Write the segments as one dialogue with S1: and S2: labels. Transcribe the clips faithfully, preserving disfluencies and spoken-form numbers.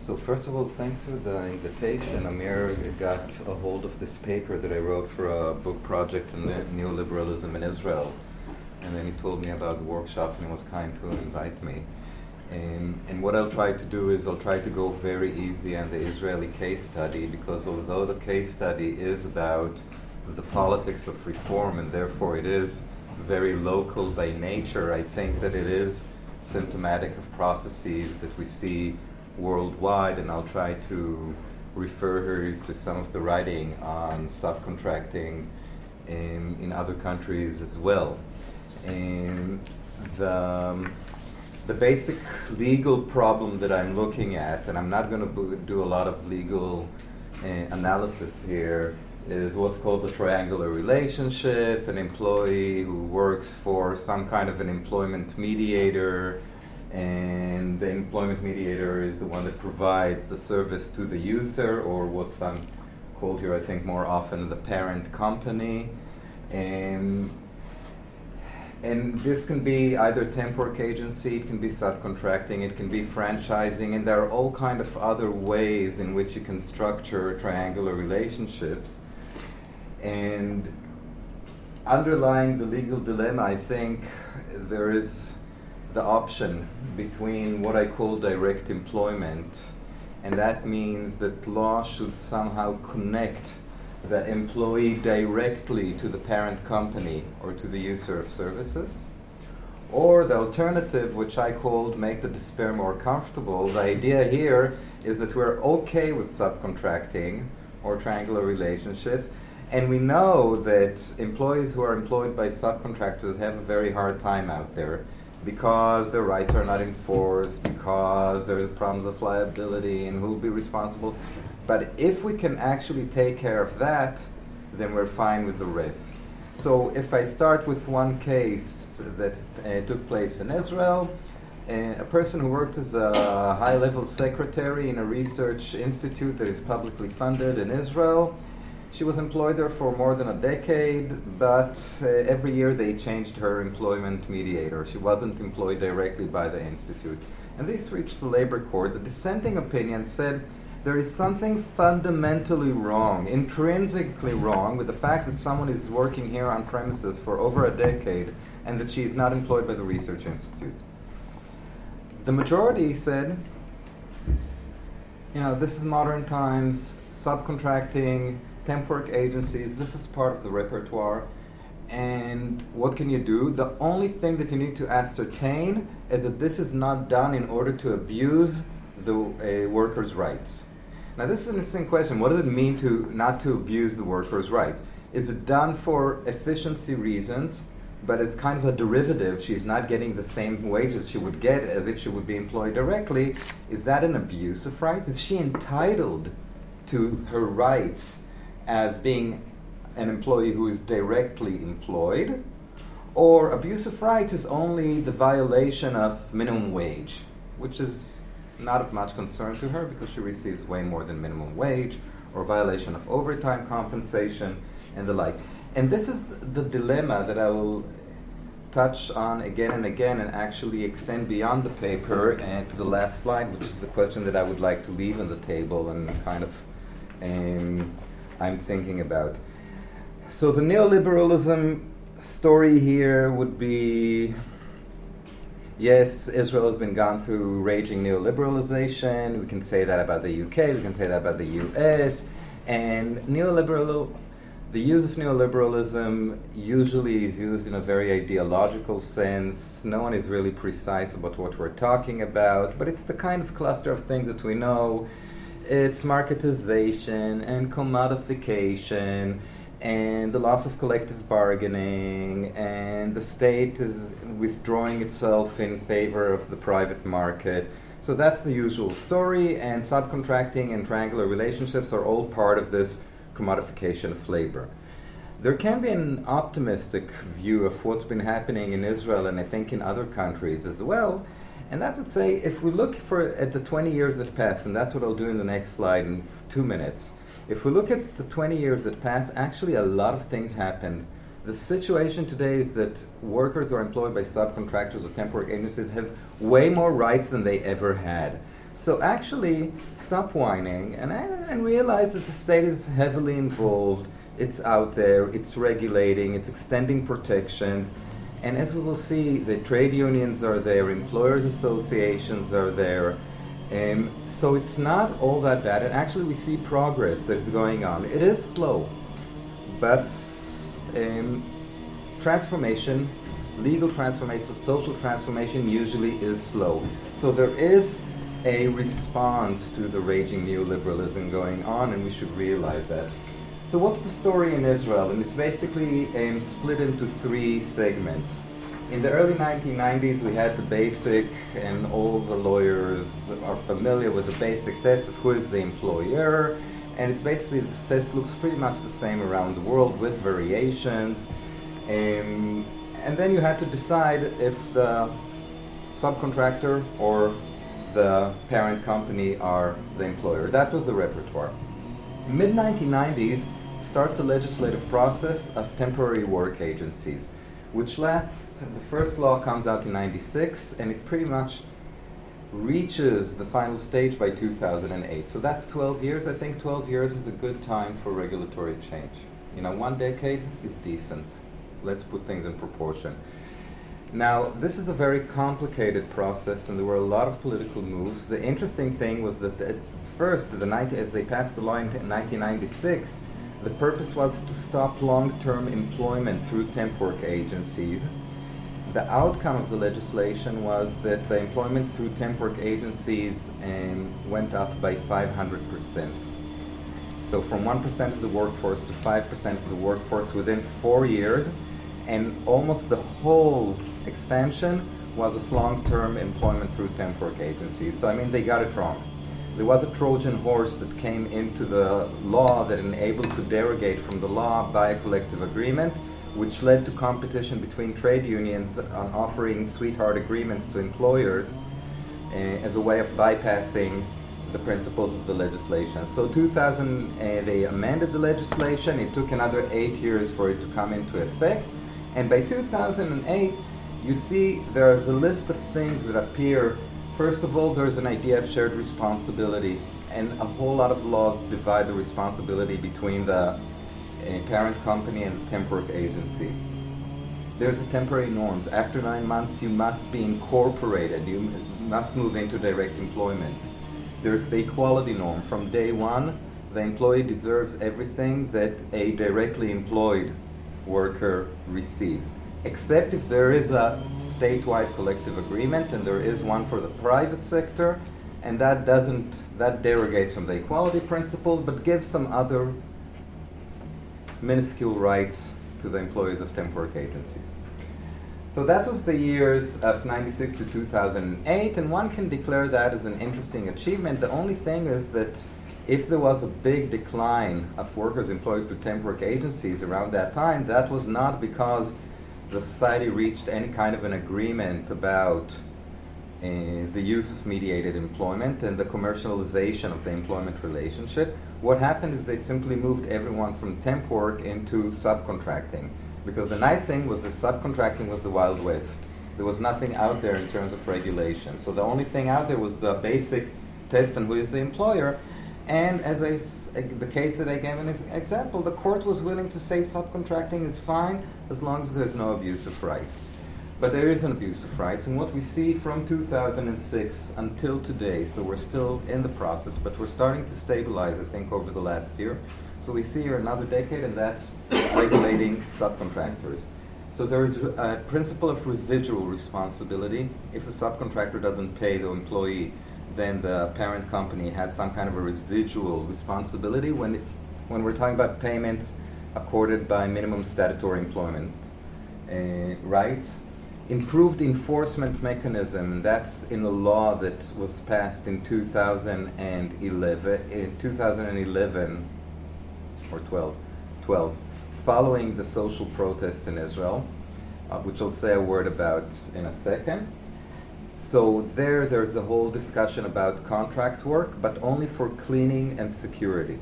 S1: So first of all, thanks for the invitation. Amir got a hold of this paper that I wrote for a book project on ne- neoliberalism in Israel. And then he told me about the workshop and he was kind to invite me. Um, and what I'll try to do is I'll try to go very easy on the Israeli case study, because although the case study is about the politics of reform and therefore it is very local by nature, I think that it is symptomatic of processes that we see worldwide, and I'll try to refer her to some of the writing on subcontracting in, in other countries as well. And the, um, the basic legal problem that I'm looking at, and I'm not going to bo- do a lot of legal uh, analysis here, is what's called the triangular relationship, an employee who works for some kind of an employment mediator, and the employment mediator is the one that provides the service to the user, or what's um, called here, I think, more often the parent company. And, and this can be either temp work agency, it can be subcontracting, it can be franchising, and there are all kind of other ways in which you can structure triangular relationships. And underlying the legal dilemma, I think there is the option between what I call direct employment, and that means that law should somehow connect the employee directly to the parent company or to the user of services, or the alternative, which I called make the despair more comfortable. The idea here is that we're okay with subcontracting or triangular relationships, and we know that employees who are employed by subcontractors have a very hard time out there, because their rights are not enforced, because there's problems of liability and who will be responsible. But if we can actually take care of that, then we're fine with the rest. So if I start with one case that uh, took place in Israel, uh, a person who worked as a high-level secretary in a research institute that is publicly funded in Israel. She was employed there for more than a decade, but uh, every year they changed her employment mediator. She wasn't employed directly by the institute. And this reached the labor court. The dissenting opinion said there is something fundamentally wrong, intrinsically wrong, with the fact that someone is working here on premises for over a decade and that she is not employed by the research institute. The majority said, you know, this is modern times, subcontracting, temp work agencies, this is part of the repertoire. And what can you do? The only thing that you need to ascertain is that this is not done in order to abuse the uh, workers' rights. Now this is an interesting question. What does it mean to not to abuse the workers' rights? Is it done for efficiency reasons, but it's kind of a derivative? She's not getting the same wages she would get as if she would be employed directly. Is that an abuse of rights? Is she entitled to her rights as being an employee who is directly employed? Or abuse of rights is only the violation of minimum wage, which is not of much concern to her because she receives way more than minimum wage, or violation of overtime compensation and the like. And this is the dilemma that I will touch on again and again and actually extend beyond the paper and to the last slide, which is the question that I would like to leave on the table and kind of um, I'm thinking about. So the neoliberalism story here would be, yes, Israel has been gone through raging neoliberalization. We can say that about the U K, we can say that about the U S. And neoliberal, the use of neoliberalism usually is used in a very ideological sense. No one is really precise about what we're talking about, but it's the kind of cluster of things that we know. It's marketization and commodification and the loss of collective bargaining, and the state is withdrawing itself in favor of the private market. So that's the usual story, and subcontracting and triangular relationships are all part of this commodification of labor. There can be an optimistic view of what's been happening in Israel, and I think in other countries as well. And that would say, if we look for at the twenty years that passed, and that's what I'll do in the next slide in f- two minutes, if we look at the twenty years that passed, actually a lot of things happened. The situation today is that workers who are employed by subcontractors or temporary agencies have way more rights than they ever had. So actually, stop whining and, and realize that the state is heavily involved. It's out there, it's regulating, it's extending protections. And as we will see, the trade unions are there, employers' associations are there. Um, so it's not all that bad. And actually, we see progress that is going on. It is slow, but um, transformation, legal transformation, social transformation usually is slow. So there is a response to the raging neoliberalism going on, and we should realize that. So what's the story in Israel? And it's basically um, split into three segments. In the early nineteen nineties, we had the basic, and all the lawyers are familiar with the basic test of who is the employer, and it's basically, this test looks pretty much the same around the world with variations. Um, and then you had to decide if the subcontractor or the parent company are the employer. That was the repertoire. Mid nineteen nineties starts a legislative process of temporary work agencies, which lasts, the first law comes out in ninety-six, and it pretty much reaches the final stage by two thousand eight. So that's twelve years. I think twelve years is a good time for regulatory change. You know, one decade is decent. Let's put things in proportion. Now, this is a very complicated process, and there were a lot of political moves. The interesting thing was that at first, the ninety, as they passed the law in nineteen ninety-six, the purpose was to stop long-term employment through temp work agencies. The outcome of the legislation was that the employment through temp work agencies um, went up by five hundred percent. So from one percent of the workforce to five percent of the workforce within four years, and almost the whole expansion was of long-term employment through temp work agencies. So I mean, they got it wrong. There was a Trojan horse that came into the law that enabled to derogate from the law by a collective agreement, which led to competition between trade unions on offering sweetheart agreements to employers uh, as a way of bypassing the principles of the legislation. So two thousand, uh, they amended the legislation. It took another eight years for it to come into effect. And by two thousand eight, you see there's a list of things that appear. First of all, there's an idea of shared responsibility, and a whole lot of laws divide the responsibility between the a parent company and the temp work agency. There's a temporary norms. After nine months, you must be incorporated. You m- must move into direct employment. There's the equality norm. From day one, the employee deserves everything that a directly employed worker receives, except if there is a statewide collective agreement, and there is one for the private sector, and that doesn't, that derogates from the equality principles, but gives some other minuscule rights to the employees of temp work agencies. So that was the years of ninety-six to two thousand eight, and one can declare that as an interesting achievement. The only thing is that if there was a big decline of workers employed through temp work agencies around that time, that was not because the society reached any kind of an agreement about uh, the use of mediated employment and the commercialization of the employment relationship. What happened is they simply moved everyone from temp work into subcontracting. Because the nice thing was that subcontracting was the Wild West. There was nothing out there in terms of regulation. So the only thing out there was the basic test on who is the employer. And as I, the case that I gave an ex- example, the court was willing to say subcontracting is fine as long as there's no abuse of rights. But there is an abuse of rights, and what we see from two thousand six until today, so we're still in the process, but we're starting to stabilize, I think, over the last year. So we see here another decade, and that's regulating subcontractors. So there is a principle of residual responsibility. If the subcontractor doesn't pay the employee, then the parent company has some kind of a residual responsibility when it's when we're talking about payments accorded by minimum statutory employment uh, rights. Improved enforcement mechanism, and that's in a law that was passed in two thousand eleven, in two thousand eleven or twelve, twelve, following the social protest in Israel, uh, which I'll say a word about in a second. So there, there's a whole discussion about contract work, but only for cleaning and security.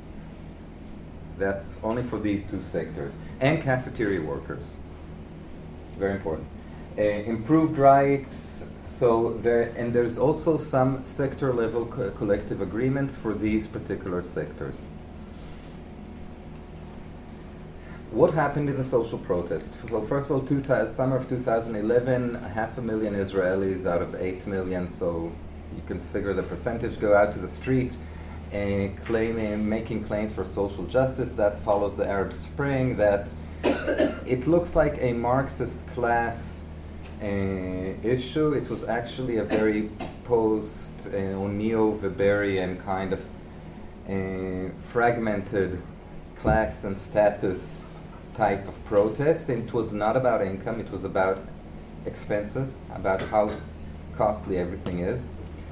S1: That's only for these two sectors. And cafeteria workers. Very important. Uh, improved rights, So there, and there's also some sector-level co- collective agreements for these particular sectors. What happened in the social protest? So first of all, two thousand, summer of two thousand eleven, half a million Israelis out of eight million, so you can figure the percentage, go out to the streets and claiming, making claims for social justice. That follows the Arab Spring. That it looks like a Marxist class uh, issue. It was actually a very post uh, or neo-Weberian kind of uh, fragmented class and status type of protest. And it was not about income. It was about expenses, about how costly everything is.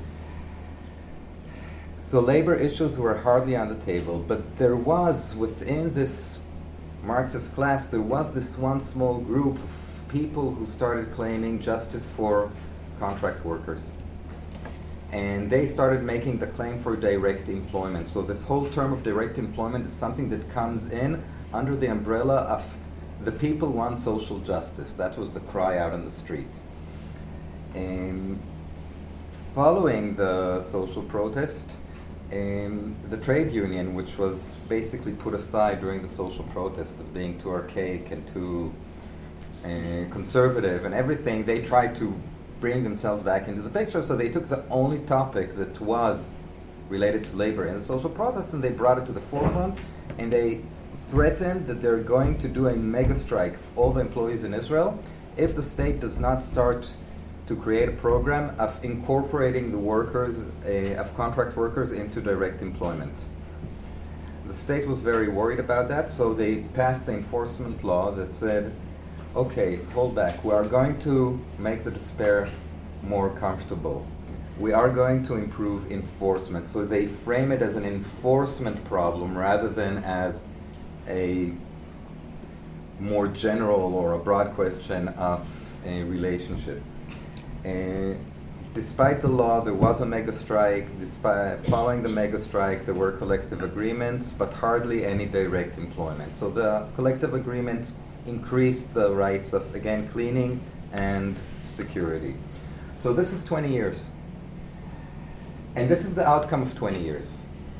S1: So labor issues were hardly on the table, but there was, within this Marxist class, there was this one small group of people who started claiming justice for contract workers. And they started making the claim for direct employment. So this whole term of direct employment is something that comes in under the umbrella of the people want social justice. That was the cry out on the street. And following the social protest, Um, the trade union, which was basically put aside during the social protest as being too archaic and too uh, conservative and everything, they tried to bring themselves back into the picture. So they took the only topic that was related to labor in the social protest and they brought it to the forefront, and they threatened that they're going to do a mega strike for all the employees in Israel if the state does not start to create a program of incorporating the workers, uh, of contract workers into direct employment. The state was very worried about that, so they passed the enforcement law that said, okay, hold back, we are going to make the despair more comfortable. We are going to improve enforcement. So they frame it as an enforcement problem rather than as a more general or a broad question of a relationship. Uh, despite the law, there was a mega strike. Despite following the mega strike, there were collective agreements, but hardly any direct employment. So the collective agreements increased the rights of, again, cleaning and security. So this is twenty years. And this is the outcome of twenty years.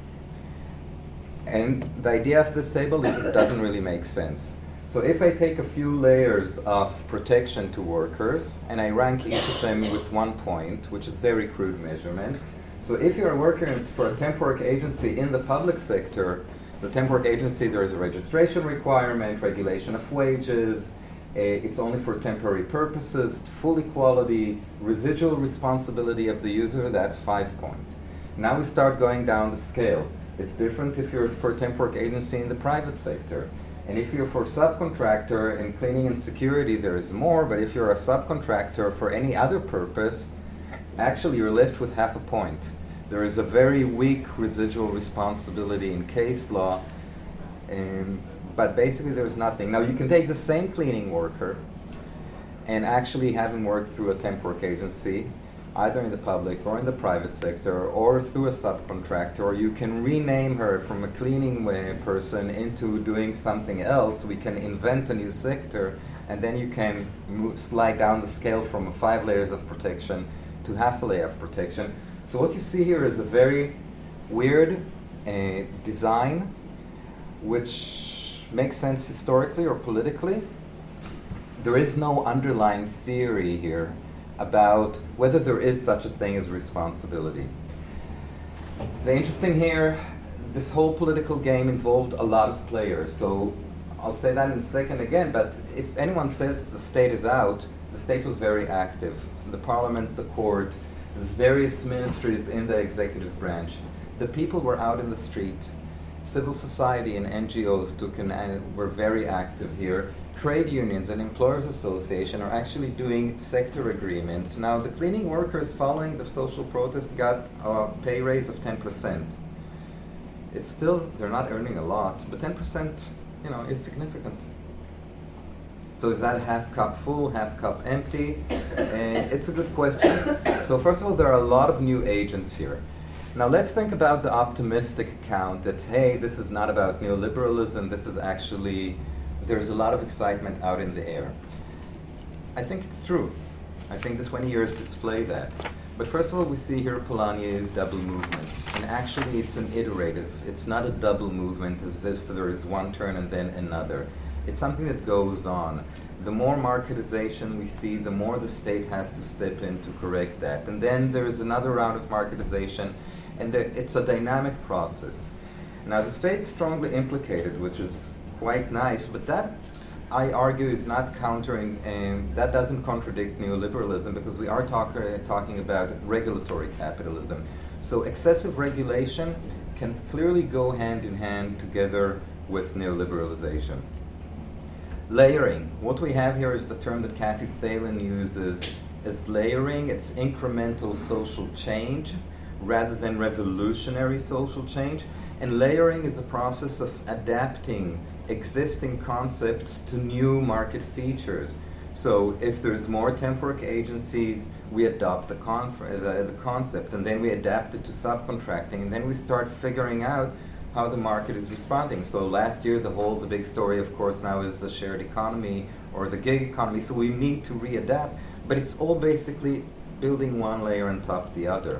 S1: And the idea of this table is it doesn't really make sense. So if I take a few layers of protection to workers and I rank each of them with one point, which is very crude measurement. So if you're working for a temp work agency in the public sector, the temp work agency, there is a registration requirement, regulation of wages, uh, it's only for temporary purposes, full equality, residual responsibility of the user, that's five points. Now we start going down the scale. It's different if you're for a temp work agency in the private sector. And if you're for subcontractor in cleaning and security, there is more, but if you're a subcontractor for any other purpose, actually you're left with half a point. There is a very weak residual responsibility in case law, um, but basically there's nothing. Now you can take the same cleaning worker and actually have him work through a temp work agency, either in the public or in the private sector or through a subcontractor, or you can rename her from a cleaning uh, person into doing something else. We can invent a new sector, and then you can move, slide down the scale from five layers of protection to half a layer of protection. So what you see here is a very weird uh, design which makes sense historically or politically. There is no underlying theory here about whether there is such a thing as responsibility. The interesting here, this whole political game involved a lot of players. So I'll say that in a second again, but if anyone says the state is out, the state was very active. The parliament, the court, various ministries in the executive branch. The people were out in the street. Civil society and N G Os took an, uh, were very active here. Trade unions and employers association are actually doing sector agreements. Now the cleaning workers following the social protest got a pay raise of ten percent. It's still, they're not earning a lot, but ten percent, you know, is significant. So is that half cup full, half cup empty? And it's a good question. So first of all, there are a lot of new agents here. Now let's think about the optimistic account that, hey, this is not about neoliberalism, this is actually, there's a lot of excitement out in the air. I think it's true. I think the twenty years display that. But first of all, we see here Polanyi's double movement. And actually, it's an iterative. It's not a double movement as if there is one turn and then another. It's something that goes on. The more marketization we see, the more the state has to step in to correct that. And then there's another round of marketization, and there, it's a dynamic process. Now, the state's strongly implicated, which is quite nice, but that, I argue, is not countering, um, that doesn't contradict neoliberalism, because we are talk, uh, talking about regulatory capitalism. So excessive regulation can clearly go hand in hand together with neoliberalization. Layering. What we have here is the term that Kathy Thalen uses as layering. It's incremental social change rather than revolutionary social change. And layering is a process of adapting existing concepts to new market features. So if there's more temp-work agencies, we adopt the, conf- the, the concept, and then we adapt it to subcontracting, and then we start figuring out how the market is responding. So last year, the whole, the big story, of course, now is the shared economy or the gig economy. So we need to readapt, but it's all basically building one layer on top of the other.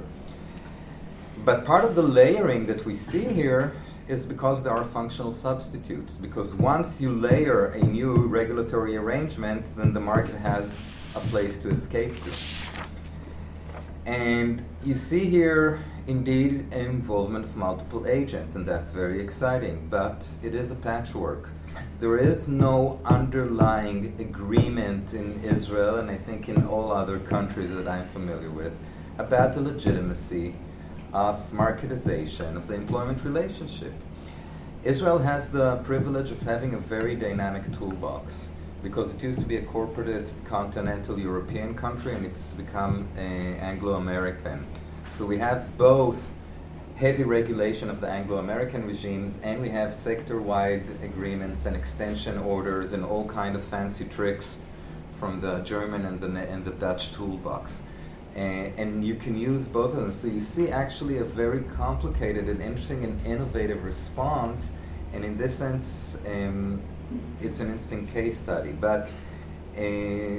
S1: But part of the layering that we see here is because there are functional substitutes. Because once you layer a new regulatory arrangement, then the market has a place to escape to. And you see here, indeed, involvement of multiple agents, and that's very exciting, but it is a patchwork. There is no underlying agreement in Israel, and I think in all other countries that I'm familiar with, about the legitimacy of marketization of the employment relationship. Israel has the privilege of having a very dynamic toolbox, because it used to be a corporatist continental European country, and it's become uh, Anglo-American. So we have both heavy regulation of the Anglo-American regimes, and we have sector-wide agreements and extension orders and all kind of fancy tricks from the German and the, and the Dutch toolbox. Uh, and you can use both of them. So you see actually a very complicated and interesting and innovative response, and in this sense, um, it's an interesting case study. But, uh,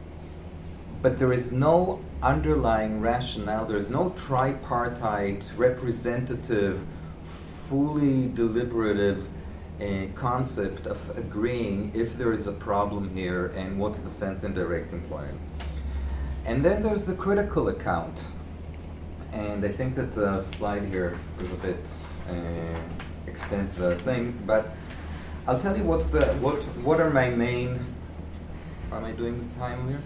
S1: but there is no underlying rationale, there is no tripartite, representative, fully deliberative uh, concept of agreeing if there is a problem here and what's the sense in direct employment. And then there's the critical account. And I think that the slide here is a bit, uh, extends the thing, but I'll tell you what's the, what, what are my main, how am I doing this time here?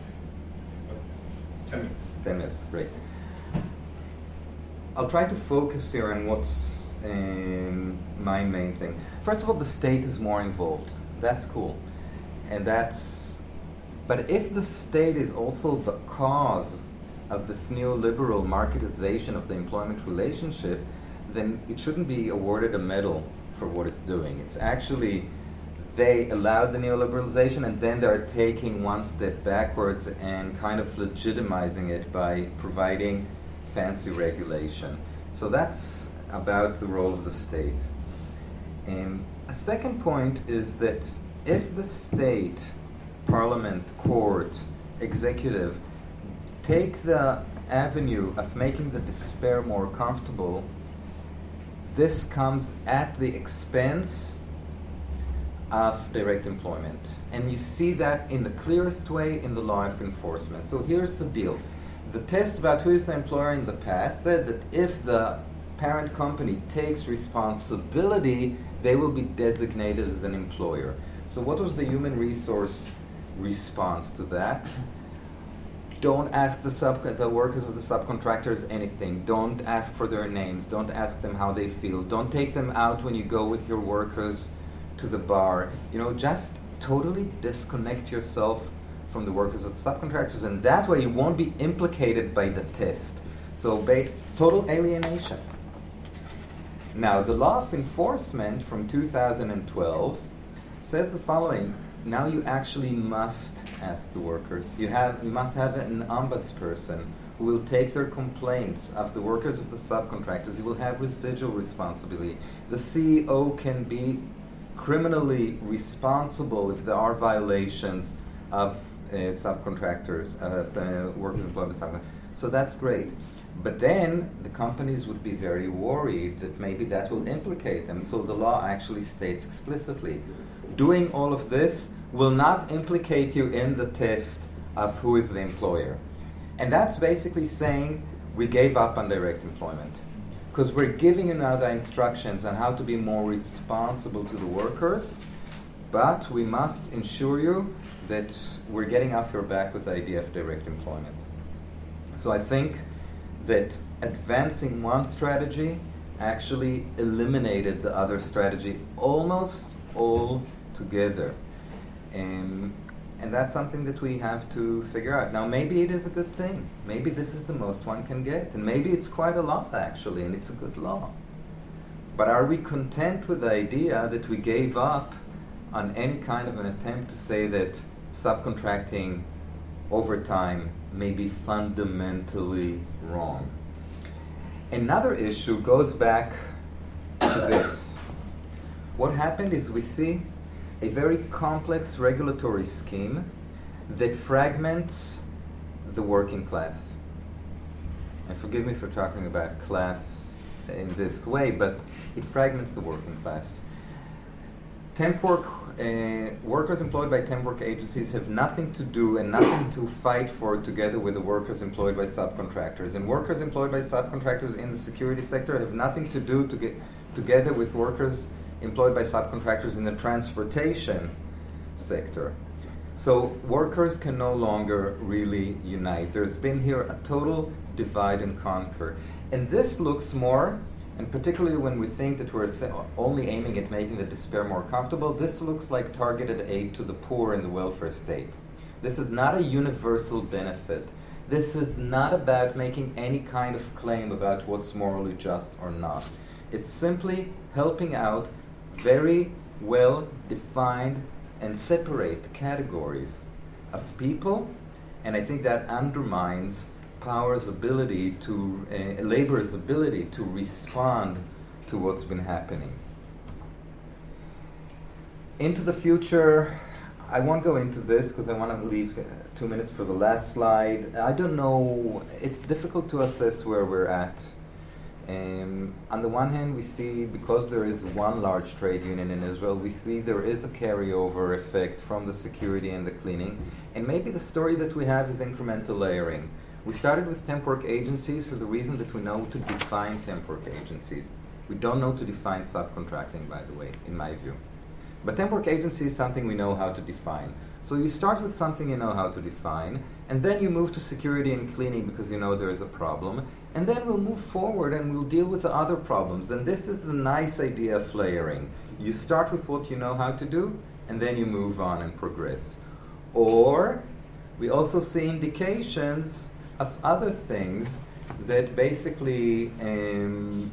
S2: Ten minutes.
S1: Ten minutes, great. I'll try to focus here on what's um, my main thing. First of all, the state is more involved. That's cool. And that's, but if the state is also the cause of this neoliberal marketization of the employment relationship, then it shouldn't be awarded a medal for what it's doing. It's actually, they allowed the neoliberalization, and then they're taking one step backwards and kind of legitimizing it by providing fancy regulation. So that's about the role of the state. Um, a second point is that if the state, parliament, court, executive, take the avenue of making the despair more comfortable, this comes at the expense of direct employment. And you see that in the clearest way in the law of enforcement. So here's the deal. The test about who is the employer in the past said that if the parent company takes responsibility, they will be designated as an employer. So what was the human resource response to that? Don't ask the sub the workers of the subcontractors anything. Don't ask for their names. Don't ask them how they feel. Don't take them out when you go with your workers to the bar. You know, just totally disconnect yourself from the workers of the subcontractors, and that way you won't be implicated by the test. So ba- total alienation. Now, the law of enforcement from two thousand twelve says the following. Now you actually must ask the workers. You have you must have an ombudsperson who will take their complaints of the workers of the subcontractors. You will have residual responsibility. The C E O can be criminally responsible if there are violations of uh, subcontractors, uh, of the workers employed by subcontractors. So that's great. But then the companies would be very worried that maybe that will implicate them. So the law actually states explicitly, doing all of this will not implicate you in the test of who is the employer. And that's basically saying we gave up on direct employment. Because we're giving you now the instructions on how to be more responsible to the workers, but we must ensure you that we're getting off your back with the idea of direct employment. So I think that advancing one strategy actually eliminated the other strategy almost altogether. Um, and that's something that we have to figure out. Now, maybe it is a good thing. Maybe this is the most one can get. And maybe it's quite a lot, actually, and it's a good law. But are we content with the idea that we gave up on any kind of an attempt to say that subcontracting overtime may be fundamentally wrong? Another issue goes back to this. What happened is we see a very complex regulatory scheme that fragments the working class. And forgive me for talking about class in this way, but it fragments the working class. Temp work, uh, workers employed by temp work agencies have nothing to do and nothing to fight for together with the workers employed by subcontractors. And workers employed by subcontractors in the security sector have nothing to do to get together with workers employed by subcontractors in the transportation sector. So workers can no longer really unite. There's been here a total divide and conquer. And this looks more, and particularly when we think that we're only aiming at making the despair more comfortable, this looks like targeted aid to the poor in the welfare state. This is not a universal benefit. This is not about making any kind of claim about what's morally just or not. It's simply helping out very well-defined and separate categories of people, and I think that undermines power's ability to, uh, labor's ability to respond to what's been happening. Into the future, I won't go into this because I want to leave uh, two minutes for the last slide. I don't know, it's difficult to assess where we're at. Um, on the one hand, we see, because there is one large trade union in Israel, we see there is a carryover effect from the security and the cleaning. And maybe the story that we have is incremental layering. We started with temp work agencies for the reason that we know to define temp work agencies. We don't know to define subcontracting, by the way, in my view. But temp work agency is something we know how to define. So you start with something you know how to define, and then you move to security and cleaning because you know there is a problem, and then we'll move forward and we'll deal with the other problems. And this is the nice idea of layering. You start with what you know how to do, and then you move on and progress. Or we also see indications of other things that basically um,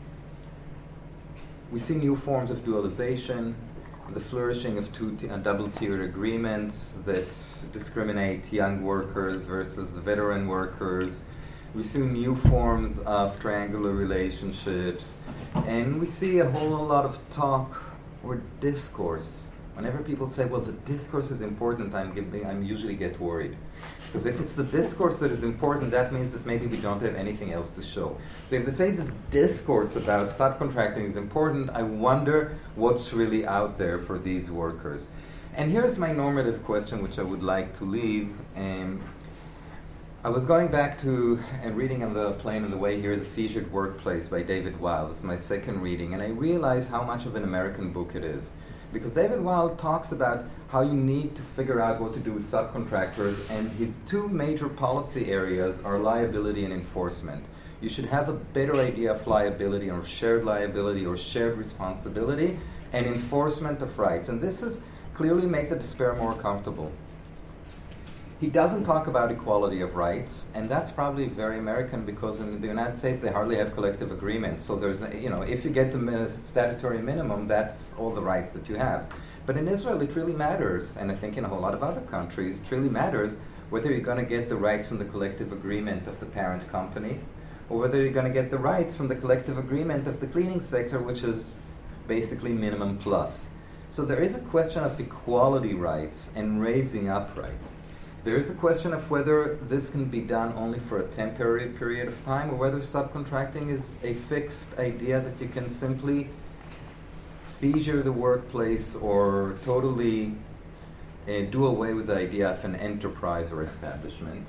S1: we see new forms of dualization, the flourishing of two t- uh, double-tiered agreements that discriminate young workers versus the veteran workers. We see new forms of triangular relationships, and we see a whole lot of talk or discourse. Whenever people say, well, the discourse is important, I'm, giving, I'm usually get worried. Because if it's the discourse that is important, that means that maybe we don't have anything else to show. So if they say the discourse about subcontracting is important, I wonder what's really out there for these workers. And here's my normative question, which I would like to leave. Um, I was going back to and reading on the plane on the way here, The Featured Workplace by David Weil. This is my second reading, and I realized how much of an American book it is. Because David Weil talks about how you need to figure out what to do with subcontractors, and his two major policy areas are liability and enforcement. You should have a better idea of liability or shared liability or shared responsibility and enforcement of rights. And this is clearly make the despair more comfortable. He doesn't talk about equality of rights, and that's probably very American because in the United States they hardly have collective agreements. So there's, you know, if you get the mi- statutory minimum, that's all the rights that you have. But in Israel, it really matters, and I think in a whole lot of other countries, it really matters whether you're going to get the rights from the collective agreement of the parent company, or whether you're going to get the rights from the collective agreement of the cleaning sector, which is basically minimum plus. So there is a question of equality rights and raising up rights. There is a question of whether this can be done only for a temporary period of time, or whether subcontracting is a fixed idea that you can simply feature the workplace or totally uh, do away with the idea of an enterprise or establishment.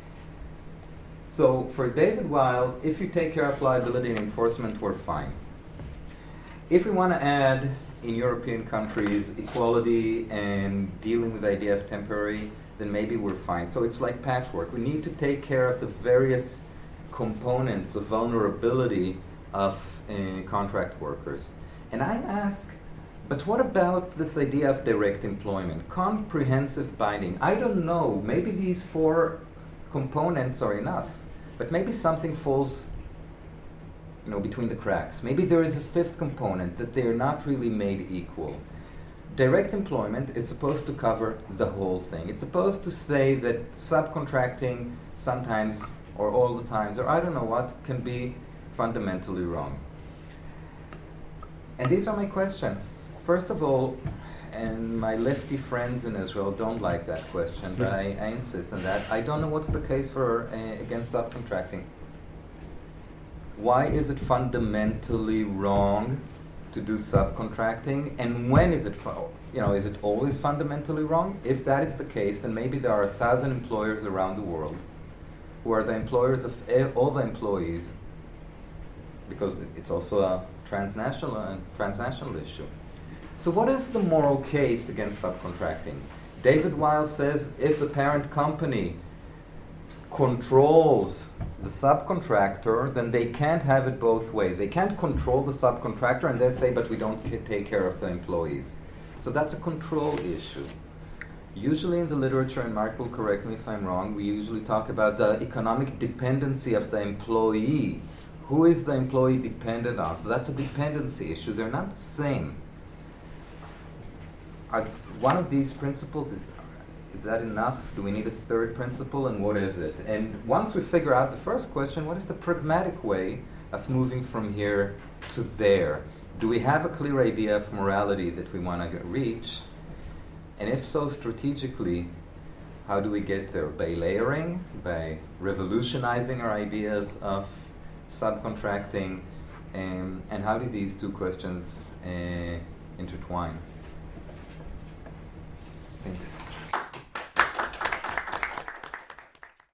S1: So for David Weil, if you take care of liability and enforcement, we're fine. If we want to add, in European countries, equality and dealing with the idea of temporary, then maybe we're fine. So it's like patchwork. We need to take care of the various components of vulnerability of uh, contract workers. And I ask, but what about this idea of direct employment, comprehensive binding? I don't know, maybe these four components are enough, but maybe something falls, you know, between the cracks. Maybe there is a fifth component, that they are not really made equal. Direct employment is supposed to cover the whole thing. It's supposed to say that subcontracting sometimes, or all the times, or I don't know what, can be fundamentally wrong. And these are my questions. First of all, and my lefty friends in Israel don't like that question, but I, I insist on that. I don't know what's the case for uh, against subcontracting. Why is it fundamentally wrong to do subcontracting, and when is it, fu- you know, is it always fundamentally wrong? If that is the case, then maybe there are a thousand employers around the world who are the employers of e- all the employees, because it's also a transnational uh, transnational issue. So what is the moral case against subcontracting? David Weil says if the parent company controls the subcontractor, then they can't have it both ways. They can't control the subcontractor and then say, but we don't c- take care of the employees. So that's a control issue. Usually in the literature, and Mark will correct me if I'm wrong, we usually talk about the economic dependency of the employee. Who is the employee dependent on? So that's a dependency issue. They're not the same. Are th- one of these principles, is, is that enough? Do we need a third principle, and what is it? And once we figure out the first question, what is the pragmatic way of moving from here to there? Do we have a clear idea of morality that we want to reach? And if so, strategically, how do we get there? By layering, by revolutionizing our ideas of subcontracting, um, and how do these two questions uh, intertwine? Thanks.